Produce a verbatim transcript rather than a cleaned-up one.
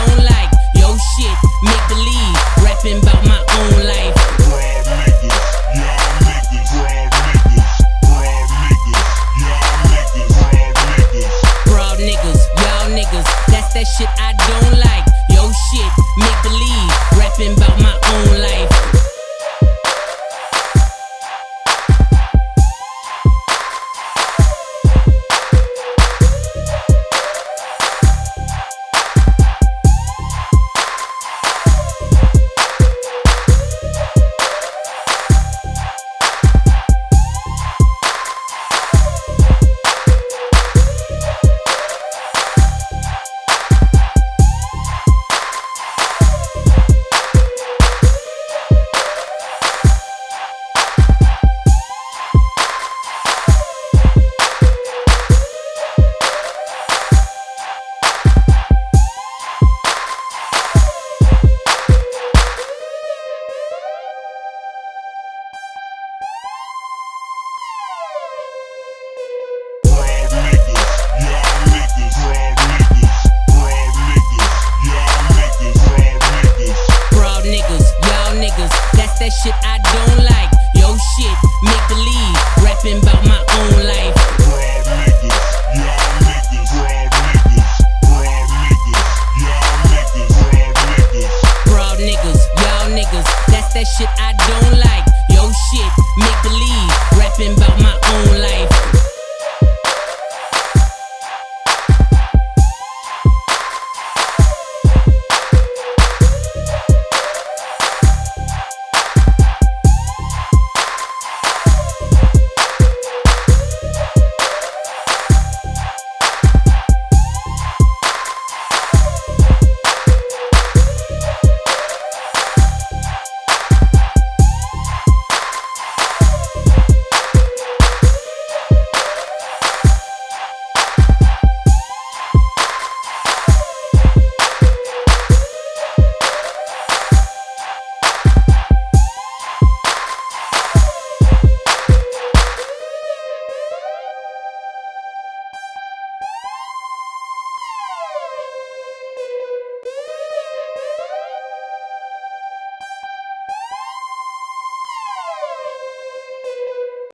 don't like. Yo shit, make believe, rapping about my own life. Broad niggas, y'all niggas, broad niggas, broad niggas, y'all niggas, broad niggas. Broad niggas, y'all niggas, that's that shit I don't like. Yo shit, make believe, rapping about my own life. That shit I don't like. Yo shit, make believe, rapping about my own life. Broad niggas, y'all niggas, broad niggas, broad niggas, y'all niggas, broad niggas. Broad niggas, y'all niggas, that's that shit I don't